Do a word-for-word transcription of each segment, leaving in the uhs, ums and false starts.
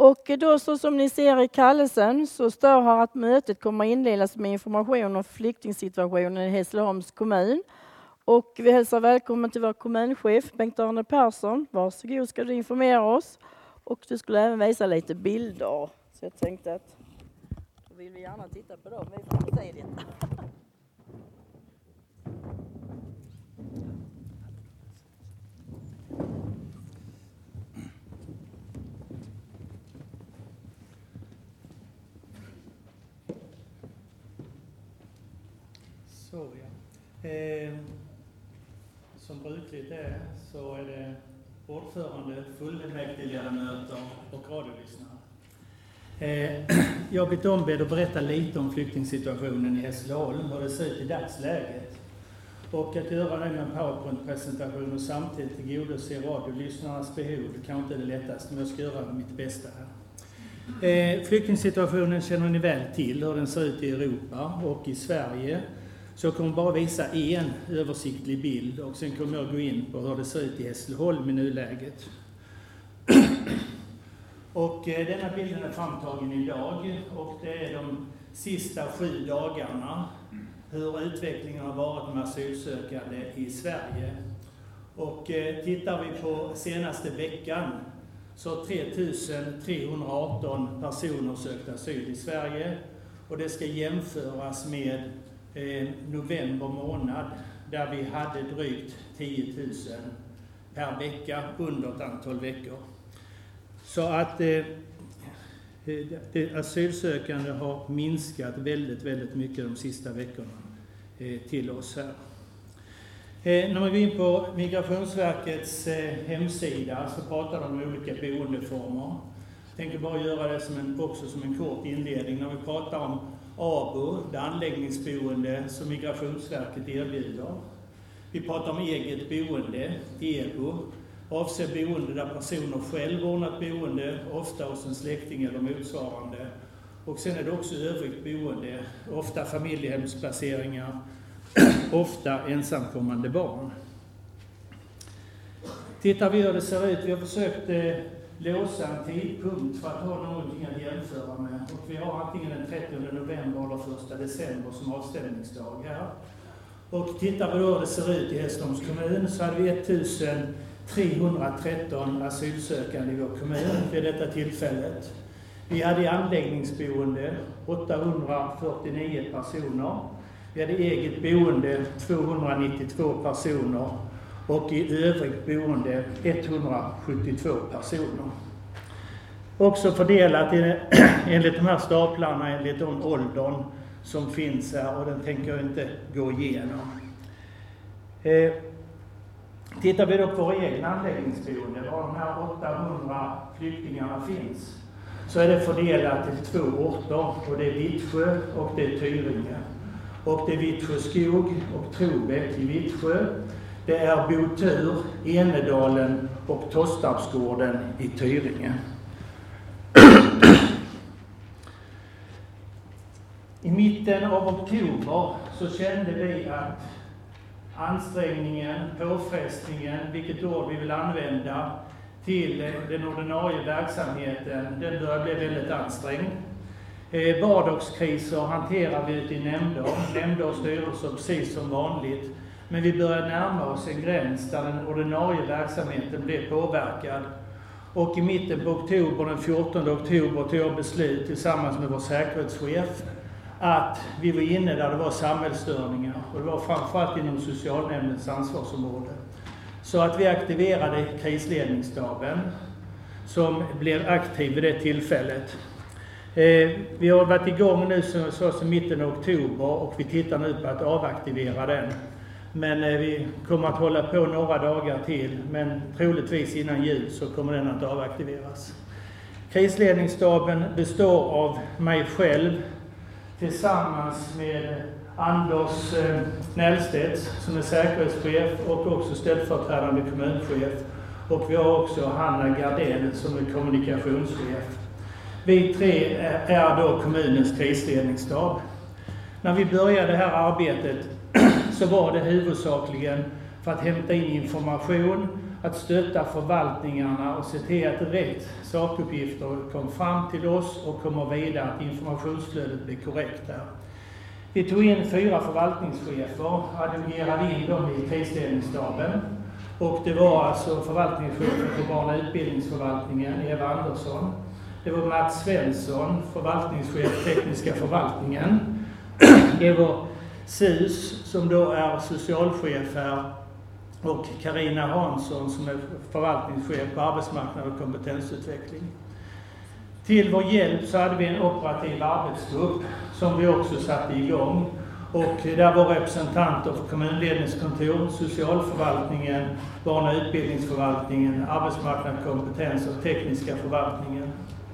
Och då så som ni ser i kallelsen så står här att mötet kommer inledas med information om flyktingsituationen i Hässleholms kommun. Och vi hälsar välkommen till vår kommunchef Bengt-Arne Persson. Varsågod, ska du informera oss. Och du skulle även visa lite bilder. Så jag tänkte att då vill vi gärna titta på dem. Vi får se det. Så ja. Eh, som brukligt är så är det ordförande, fullmäktigeledamöter och radiolyssnare. Eh, jag har blivit ombedd att berätta lite om flyktingsituationen i Hässleholm, hur det ser ut i dagsläget. Och att göra det med en PowerPoint-presentation och samtidigt tillgodose radiolyssnarnas behov, det kanske inte är det lättaste, men jag ska göra mitt bästa här. Eh, flyktingsituationen känner ni väl till, hur den ser ut i Europa och i Sverige. Så jag kommer bara visa en översiktlig bild och sen kommer jag gå in på hur det ser ut i Hässleholm i nuläget. Och eh, denna bilden är framtagen idag och det är de sista sju dagarna hur utvecklingen har varit med asylsökande i Sverige. Och eh, tittar vi på senaste veckan så har tre tusen trehundraarton personer sökt asyl i Sverige och det ska jämföras med eh, november månad där vi hade drygt tio tusen per vecka under ett antal veckor. Så att eh, det asylsökande har minskat väldigt, väldigt mycket de sista veckorna eh, till oss här. Eh, när man går in på Migrationsverkets eh, hemsida så pratar de om olika boendeformer. Jag tänker bara göra det som en, också som en kort inledning. När vi pratar om A B O, det anläggningsboende som Migrationsverket erbjuder. Vi pratar om eget boende, E B O. Avser boende där personer själv ordnat boende, ofta hos en släkting eller motsvarande. Och sen är det också övrigt boende, ofta familjehemsplaceringar, ofta ensamkommande barn. Tittar vi hur det ser ut, vi har försökt eh, låsa en tidpunkt för att ha någonting att jämföra med. Och vi har antingen den trettionde november eller första december som avstämningsdag här. Och tittar vi då hur det ser ut i Hässleholms kommun så hade vi ettusen trehundratretton asylsökande i vår kommun vid detta tillfället. Vi hade i anläggningsboende åttahundrafyrtionio personer. Vi hade eget boende tvåhundranittiotvå personer och i övrigt boende etthundrasjuttiotvå personer. Också fördelat enligt de här staplarna enligt de åldern som finns här och den tänker jag inte gå igenom. Eh, Tittar vi då på vår egen anläggningsboende, var de här åttahundra flyktingarna finns, så är det fördelat till två orter och det är Vittsjö och det är Tyringe. Och det är Vittsjö skog och Trobäck i Vittsjö. Det är Botur, Enedalen och Tostarpsgården i Tyringe. I mitten av oktober så kände vi att ansträngningen, påfrestningen, vilket ord vi vill använda till den ordinarie verksamheten, den börjar bli väldigt ansträngd. Eh, vardagskriser hanterar vi ute i nämnder, nämnder och styrelser precis som vanligt. Men vi börjar närma oss en gräns där den ordinarie verksamheten blir påverkad. Och i mitten på oktober, den fjortonde oktober, tog jag beslut tillsammans med vår säkerhetschef att vi var inne där det var samhällsstörningar och det var framförallt inom socialnämndens ansvarsområde. Så att vi aktiverade krisledningsstaben som blev aktiv vid det tillfället. Eh, vi har varit igång nu så, så, så mitten av oktober och vi tittar nu på att avaktivera den. Men eh, vi kommer att hålla på några dagar till, men troligtvis innan jul så kommer den att avaktiveras. Krisledningsstaben består av mig själv tillsammans med Anders eh, Nällstedt som är säkerhetschef och också ställföreträdande kommunchef. Och vi har också Hanna Gardell som är kommunikationschef. Vi tre är, är då kommunens krisledningsstab. När vi började det här arbetet så var det huvudsakligen för att hämta in information, att stötta förvaltningarna och se till att rätt sakuppgifter kom fram till oss och kommer vidare, att informationsflödet blir korrekt där. Vi tog in fyra förvaltningschefer, adjungerade in dem i krisledningsstaben. Och det var alltså förvaltningschefen för barn- och utbildningsförvaltningen, Eva Andersson. Det var Mats Svensson, förvaltningschef tekniska förvaltningen. Det var Sus som då är socialchef här och Carina Hansson som är förvaltningschef på arbetsmarknad och kompetensutveckling. Till vår hjälp så hade vi en operativ arbetsgrupp som vi också satte igång. Och där var representanter för kommunledningskontor, socialförvaltningen, barn- och utbildningsförvaltningen, arbetsmarknad, kompetens och tekniska förvaltningen.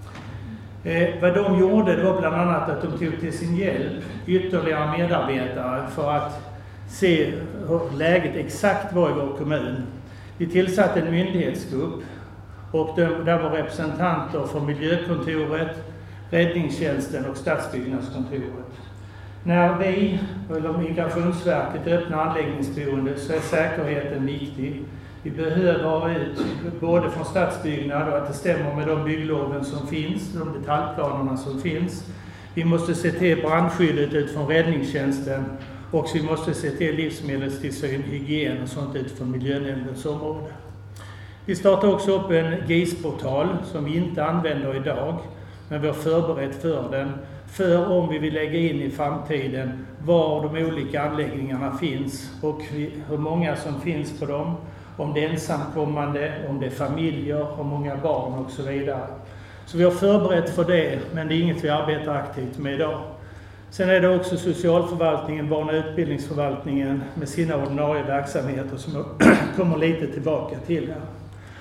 Eh, vad de gjorde det var bland annat att de tog till sin hjälp ytterligare medarbetare för att se hur läget exakt var i vår kommun. Vi tillsatte en myndighetsgrupp och där var representanter från miljökontoret, räddningstjänsten och stadsbyggnadskontoret. När vi, eller Migrationsverket, öppnar anläggningsboende så är säkerheten viktig. Vi behöver ha ut både från stadsbyggnad och att det stämmer med de byggloven som finns, de detaljplanerna som finns. Vi måste se till brandskyddet utifrån räddningstjänsten och vi måste se till livsmedelstillsyn, hygien och sånt utifrån miljönämndens område. Vi startar också upp en G I S-portal som vi inte använder idag, men vi har förberett för den. För om vi vill lägga in i framtiden var de olika anläggningarna finns och hur många som finns på dem, om det är ensamkommande, om det är familjer, hur många barn och så vidare. Så vi har förberett för det, men det är inget vi arbetar aktivt med idag. Sen är det också socialförvaltningen, barn- och utbildningsförvaltningen med sina ordinarie verksamheter som jag kommer lite tillbaka till här.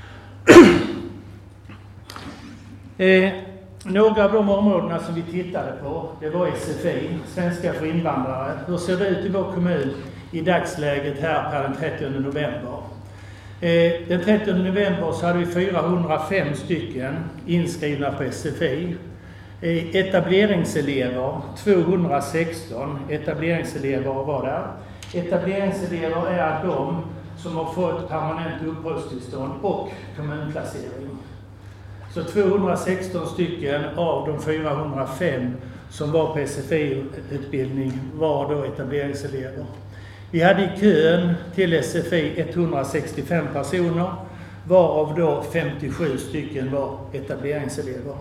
eh, Några av de områdena som vi tittade på, det var S F I, svenska för invandrare. Hur ser det ut i vår kommun i dagsläget här per den trettionde november? Eh, den trettionde november så hade vi fyrahundrafem stycken inskrivna på S F I. Eh, etableringselever, tvåhundrasexton etableringselever var där. Etableringselever är de som har fått permanent uppehållstillstånd och kommunplacering. Så tvåhundrasexton stycken av de fyrahundrafem som var på S F I-utbildning var då etableringselever. Vi hade i kön till S F I etthundrasextiofem personer, varav då femtiosju stycken var etableringselever.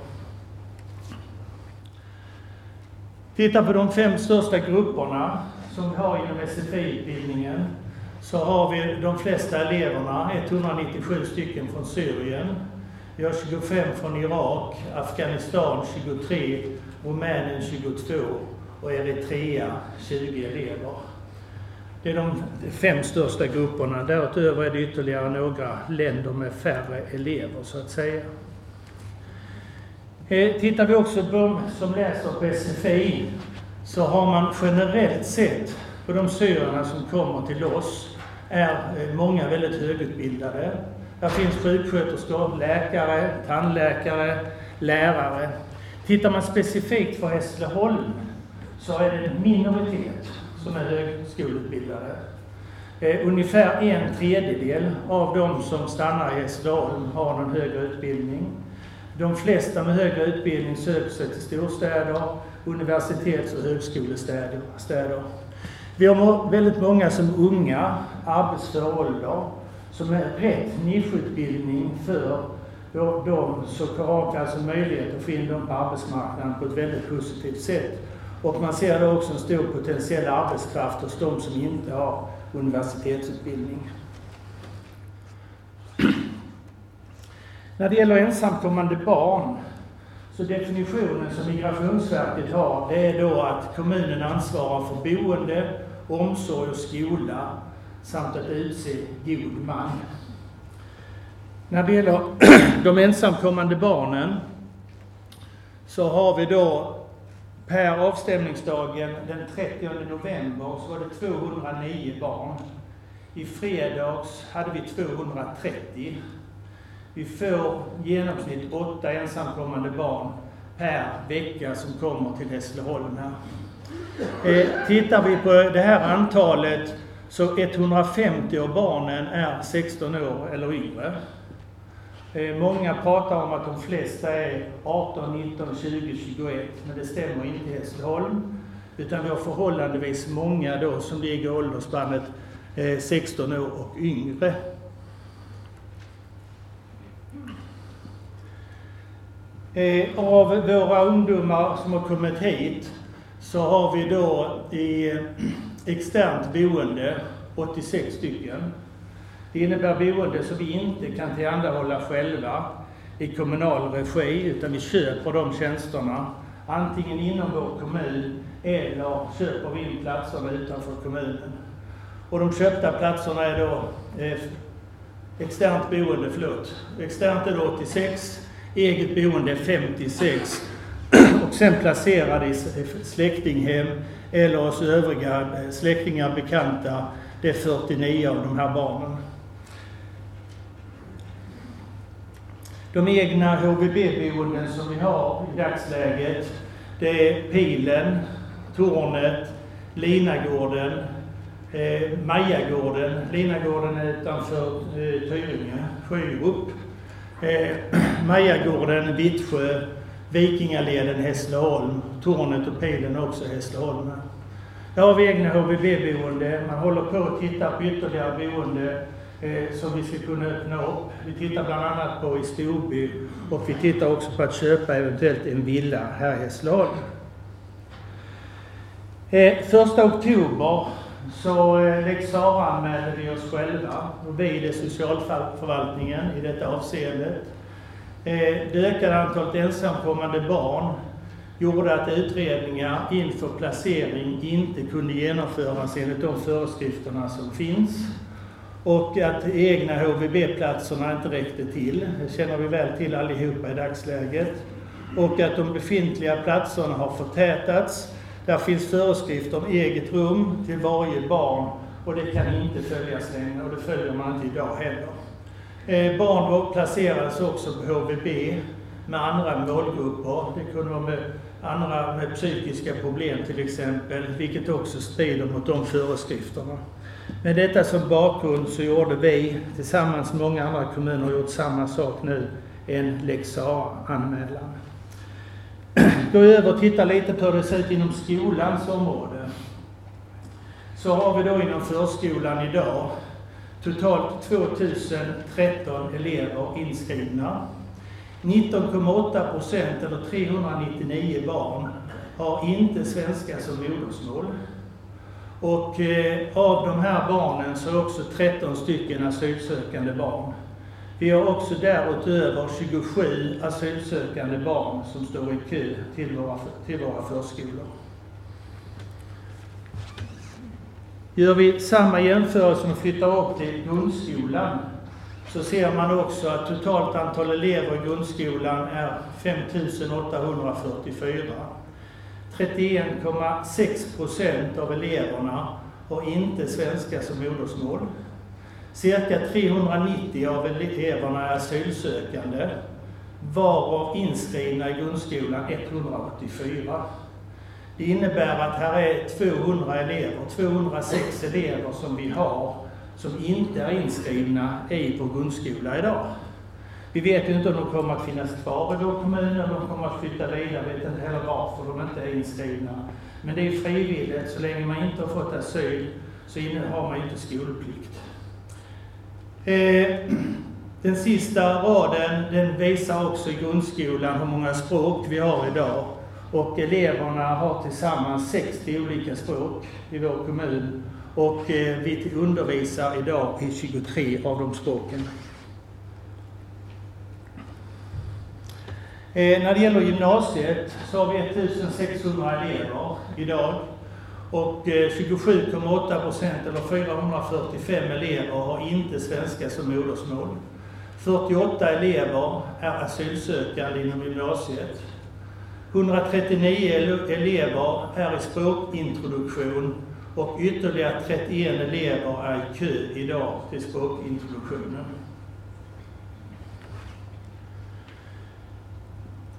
Titta på de fem största grupperna som vi har inom S F I-utbildningen, så har vi de flesta eleverna, etthundranittiosju stycken från Syrien. Vi har tjugofem från Irak, Afghanistan tjugotre, Rumänien tjugotvå och Eritrea tjugo elever. Det är de fem största grupperna. Därutöver är det ytterligare några länder med färre elever så att säga. Tittar vi också på de som läser på S F I så har man generellt sett på de syrierna som kommer till oss är många väldigt högutbildade. Där finns sjuksköterskor, läkare, tandläkare, lärare. Tittar man specifikt för Hässleholm så är det en minoritet som är högskoleutbildade. Eh, ungefär en tredjedel av de som stannar i Hässleholm har någon högre utbildning. De flesta med högre utbildning söker sig till storstäder, universitets- och högskolestäder. Vi har väldigt många som unga, arbetsför ålder, som är rätt nischutbildning för de så har alltså möjlighet att få in dem på arbetsmarknaden på ett väldigt positivt sätt. Och man ser då också en stor potentiell arbetskraft hos de som inte har universitetsutbildning. När det gäller ensamkommande barn så definitionen som Migrationsverket har, det är då att kommunen ansvarar för boende, omsorg och skola samt att utse god man. När det gäller de ensamkommande barnen så har vi då per avstämningsdagen den trettionde november så var det tvåhundranio barn. I fredags hade vi tvåhundratrettio. Vi får genomsnitt åtta ensamkommande barn per vecka som kommer till Hässleholm här. Eh, tittar vi på det här antalet så etthundrafemtio av barnen är sexton år eller yngre. Många pratar om att de flesta är arton, nitton, tjugo, tjugoett, men det stämmer inte i Hässleholm. Utan vi har förhållandevis många då som ligger i åldersspannet sexton år och yngre. Av våra ungdomar som har kommit hit så har vi då i externt boende åttiosex stycken. Det innebär boende som vi inte kan tillhandahålla själva i kommunal regi, utan vi köper de tjänsterna antingen inom vår kommun eller köper vi in platserna utanför kommunen. Och de köpta platserna är då eh, externt boende, förlåt. Externt är då åttiosex, eget boende femtiosex och sen placerade i släktinghem eller hos övriga släktingar, bekanta, det är fyrtionio av de här barnen. De egna H V B-boenden som vi har i dagsläget, det är Pilen, Tornet, Linagården, eh, Majagården. Linagården är utanför eh, Tyringe, Sjörup. Eh, Majagården, Vittsjö, Vikingaleden, Hässleholm, Tornet och Pilen också Hässleholm. Där har vi egna H V B-boende. Man håller på att titta på ytterligare boende eh, som vi ska kunna öppna upp. Vi tittar bland annat på i Storby och vi tittar också på att köpa eventuellt en villa här i Hässleholm. Eh, första oktober så eh, Lex Sarah anmälde vi oss själva och vi är socialförvaltningen i detta avseendet. Eh, det ökade antalet ensamkommande barn gjorde att utredningar inför placering inte kunde genomföras enligt de föreskrifterna som finns. Och att egna H V B-platserna inte räckte till, det känner vi väl till allihopa i dagsläget. Och att de befintliga platserna har förtätats. Där finns föreskrifter om eget rum till varje barn och det kan inte följas längre och det följer man inte idag heller. Eh, barn placerades också på H V B med andra målgrupper. Det kunde vara med andra med psykiska problem till exempel, vilket också strider mot de föreskrifterna. Med detta som bakgrund så gjorde vi tillsammans med många andra kommuner gjort samma sak nu, en Lex Sarah-anmälan. Gå över och titta lite på hur det ser ut inom skolans område. Så har vi då inom förskolan idag totalt tvåtusentretton elever inskrivna. nitton komma åtta procent eller trehundranittionio barn har inte svenska som modersmål. Och eh, av de här barnen så är också tretton stycken asylsökande barn. Vi har också därutöver tjugosju asylsökande barn som står i kö till våra, till våra förskolor. Gör vi samma jämförelse och flyttar upp till grundskolan så ser man också att totalt antal elever i grundskolan är fem tusen åttahundrafyrtiofyra. trettioen komma sex procent av eleverna har inte svenska som modersmål. Cirka trehundranittio av eleverna är asylsökande, varav inskrivna i grundskolan etthundraåttiofyra. Det innebär att här är tvåhundra elever, tvåhundrasex elever som vi har som inte är inskrivna i vår grundskola idag. Vi vet ju inte om de kommer att finnas kvar i vår kommun eller om de kommer att flytta vidare. Vi vet inte heller varför de inte är inskrivna. Men det är frivilligt, så länge man inte har fått asyl så har man inte skolplikt. Eh, den sista raden den visar också i grundskolan hur många språk vi har idag. Och eleverna har tillsammans sextio olika språk i vår kommun. Och eh, vi undervisar idag i tjugotre av de språken. Eh, när det gäller gymnasiet så har vi ettusensexhundra elever idag. Och eh, tjugosju komma åtta procent eller fyrahundrafyrtiofem elever har inte svenska som modersmål. fyrtioåtta elever är asylsökande inom gymnasiet. etthundratrettionio elever är i språkintroduktion och ytterligare trettioen elever är i kö idag till språkintroduktionen.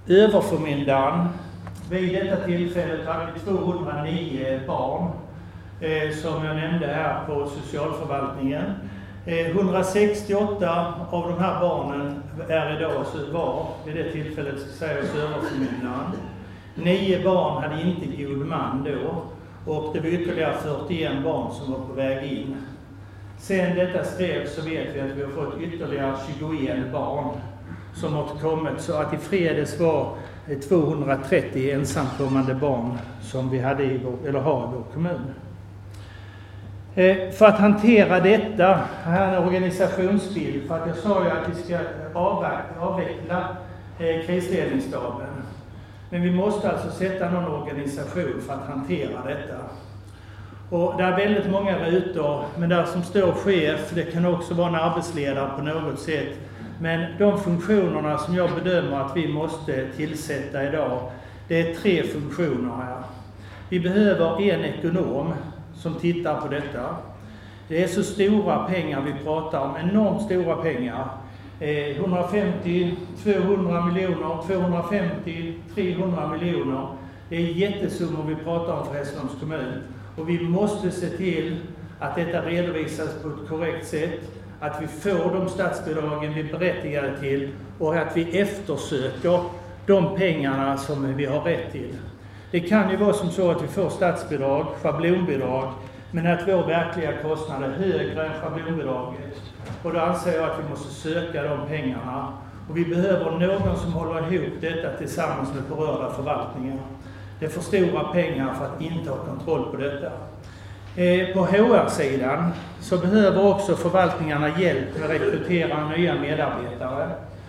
Överförmyndaren, vid detta tillfället hade vi tvåhundranio barn eh, som jag nämnde här på socialförvaltningen. Eh, hundrasextioåtta av de här barnen är idag så var vid det tillfället, ska säga, överförmyndaren. Nio barn hade inte god man då och det var ytterligare fyrtioen barn som var på väg in. Sen detta skrevs så vet vi att vi har fått ytterligare tjugoett barn som har kommit, så att i fredags var tvåhundratrettio ensamkommande barn som vi hade i vår, eller har i vår kommun. Eh, för att hantera detta, här är en organisationsbild, för att jag sa ju att vi ska avveckla eh, krisledningsstaben. Men vi måste alltså sätta någon organisation för att hantera detta. Och det är väldigt många rutor, men där som står chef, det kan också vara en arbetsledare på något sätt. Men de funktionerna som jag bedömer att vi måste tillsätta idag, det är tre funktioner här. Vi behöver en ekonom som tittar på detta. Det är så stora pengar vi pratar om, enormt stora pengar. Eh, hundrafemtio, tvåhundra miljoner, tvåhundrafemtio, trehundra miljoner. Det är jättesummor vi pratar om för Hässleholms kommun. Och vi måste se till att detta redovisas på ett korrekt sätt. Att vi får de statsbidragen vi är berättigade till och att vi eftersöker de pengarna som vi har rätt till. Det kan ju vara som så att vi får statsbidrag, schablonbidrag, men att vår verkliga kostnad är högre än schablonbidraget. Och då anser jag att vi måste söka de pengarna. Och vi behöver någon som håller ihop detta tillsammans med berörda förvaltningar. Det är för stora pengar för att inte ha kontroll på detta. På H R-sidan så behöver också förvaltningarna hjälp med att rekrytera nya medarbetare.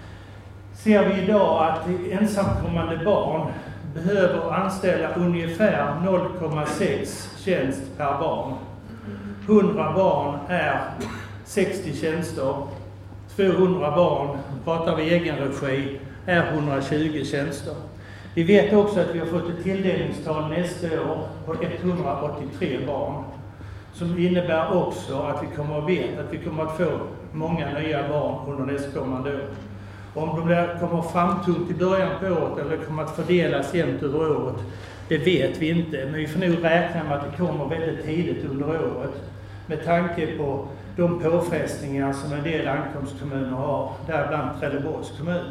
Ser vi idag att ensamkommande barn behöver anställa ungefär noll komma sex tjänst per barn. hundra barn är sextio tjänster. tvåhundra barn, pratar vi egen regi, är hundratjugo tjänster. Vi vet också att vi har fått ett tilldelningstal nästa år på etthundraåttiotre barn. Som innebär också att vi kommer att veta att vi kommer att få många nya barn under nästkommande år. Om de där kommer framtungt i början på året eller kommer att fördelas jämnt över året, det vet vi inte. Men vi får nog räkna med att det kommer väldigt tidigt under året. Med tanke på de påfrestningar som en del ankomstkommuner har, däribland Trelleborgs kommun.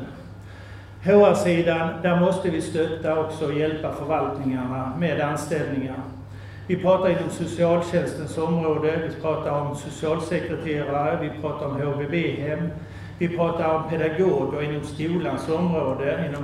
H R-sidan, där måste vi stötta också och hjälpa förvaltningarna med anställningar. Vi pratar inom socialtjänstens område, vi pratar om socialsekreterare, vi pratar om H V B-hem, vi pratar om pedagoger inom skolans område, inom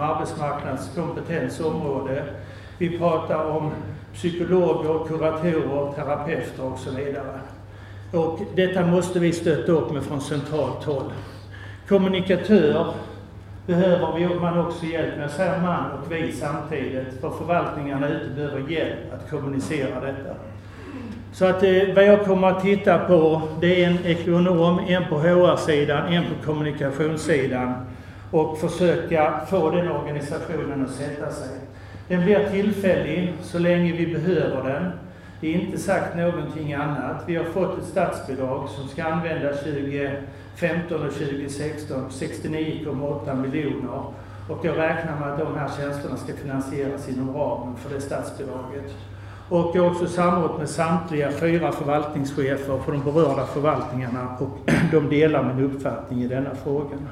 arbetsmarknadskompetensområde. Vi pratar om psykologer, kuratorer, terapeuter och så vidare. Och detta måste vi stötta upp med från centralt håll. Kommunikatör behöver man också hjälp med, säger man och vi samtidigt, för förvaltningarna ute behöver hjälp att kommunicera detta. Så att eh, vad jag kommer att titta på, det är en ekonom, en på H R-sidan, en på kommunikationssidan och försöka få den organisationen att sätta sig. Den blir tillfällig så länge vi behöver den. Det är inte sagt någonting annat. Vi har fått ett statsbidrag som ska användas tjugofemton och tjugosexton, sextionio komma åtta miljoner. Och jag räknar med att de här tjänsterna ska finansieras inom ramen för det statsbidraget. Och jag har också samrått med samtliga fyra förvaltningschefer för de berörda förvaltningarna och de delar min uppfattning i denna frågan.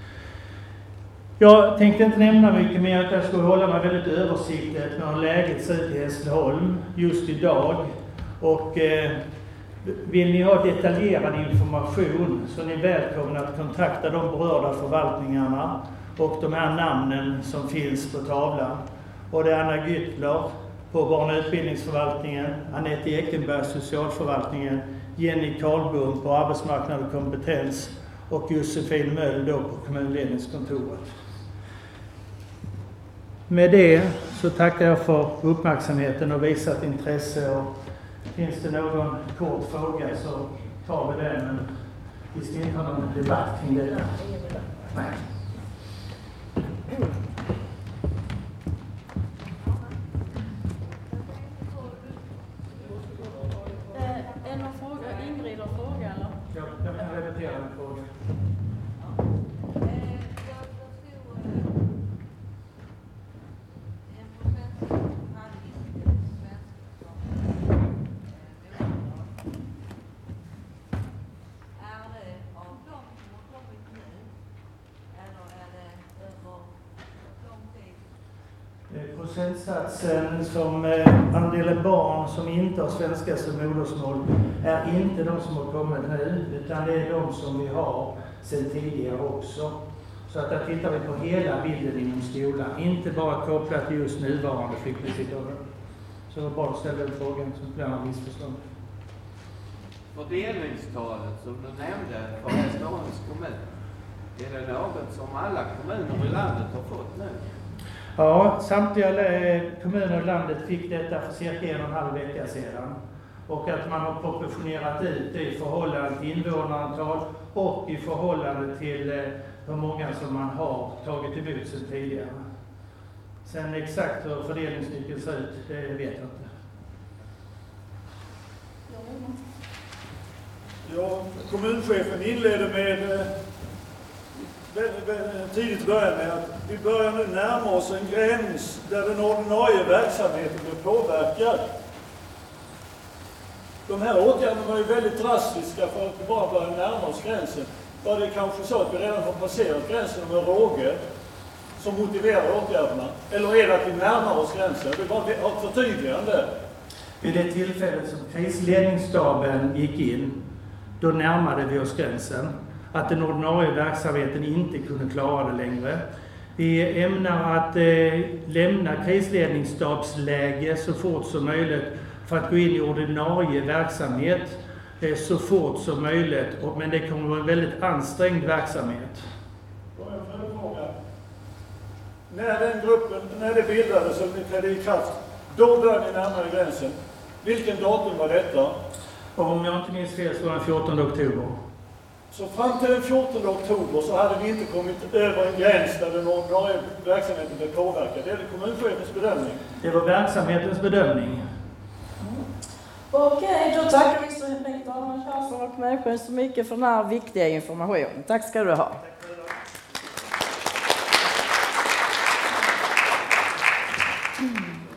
Jag tänkte inte nämna mycket mer, att jag skulle hålla mig väldigt översiktligt med hur läget ser ut i Hässleholm just idag. Och eh, vill ni ha detaljerad information så är ni välkomna att kontakta de berörda förvaltningarna och de här namnen som finns på tavlan. Och det är Anna Gyttler på barn- och utbildningsförvaltningen, Anette Ekenberg socialförvaltningen, Jenny Karlbom på arbetsmarknad och kompetens och Josefin Möll då på kommunledningskontoret. Med det så tackar jag för uppmärksamheten och visat intresse. Och finns det någon kort fråga så tar vi den, men vi ska inte ha någon debatt kring det. Nej. Är det någon fråga? Ingrid har fråga eller? Ja, jag kan repetera en fråga. Procentsatsen som eh, andelen barn som inte har svenska som modersmål är inte de som har kommit nu, utan det är de som vi har sedan tidigare också. Så att där tittar vi på hela bilden inom skolan, inte bara kopplat till just nuvarande flyktingsituation. Så det var bara att ställa upp frågan som blir en missförstånd. Fördelningstalet som du nämnde för Hässleholms kommun, är det något som alla kommuner i landet har fått nu? Ja, samtliga kommuner i landet fick detta för cirka en och en halv vecka sedan. Och att man har proportionerat ut det i förhållande till invånarantal och i förhållande till hur många som man har tagit emot sedan tidigare. Sen exakt hur fördelningsnyckeln ser ut, det vet jag inte. Ja, kommunchefen inledde med tidigt början med att vi börjar nu närma oss en gräns där den ordinarie verksamheten blir påverkad. De här åtgärderna var ju väldigt drastiska för att vi bara börjar närma oss gränsen. Var det kanske så att vi redan har passerat gränsen med råge som motiverar åtgärderna? Eller är det att vi närmar oss gränsen? Vi bara har ett förtydligande. Vid det tillfället som krisledningsstaben gick in, då närmade vi oss gränsen. Att den ordinarie verksamheten inte kunde klara det längre. Vi ämnar att eh, lämna krisledningsstabsläge så fort som möjligt för att gå in i ordinarie verksamhet eh, så fort som möjligt. Och, men det kommer att vara en väldigt ansträngd verksamhet. När den gruppen, när det bildades och det trädde i kraft, då började ni närmare gränsen. Vilken datum var detta? Om jag inte minns fel så var det den fjortonde oktober. Så fram till den fjortonde oktober så hade vi inte kommit över en gräns där den ordinarie verksamheten blev påverkad. Det är det kommunchefens bedömning. Det var verksamhetens bedömning. Mm. Okej, då tackar vi så mycket Arne Persson och kommunchefen så mycket för den här viktiga informationen. Tack ska du ha. Mm.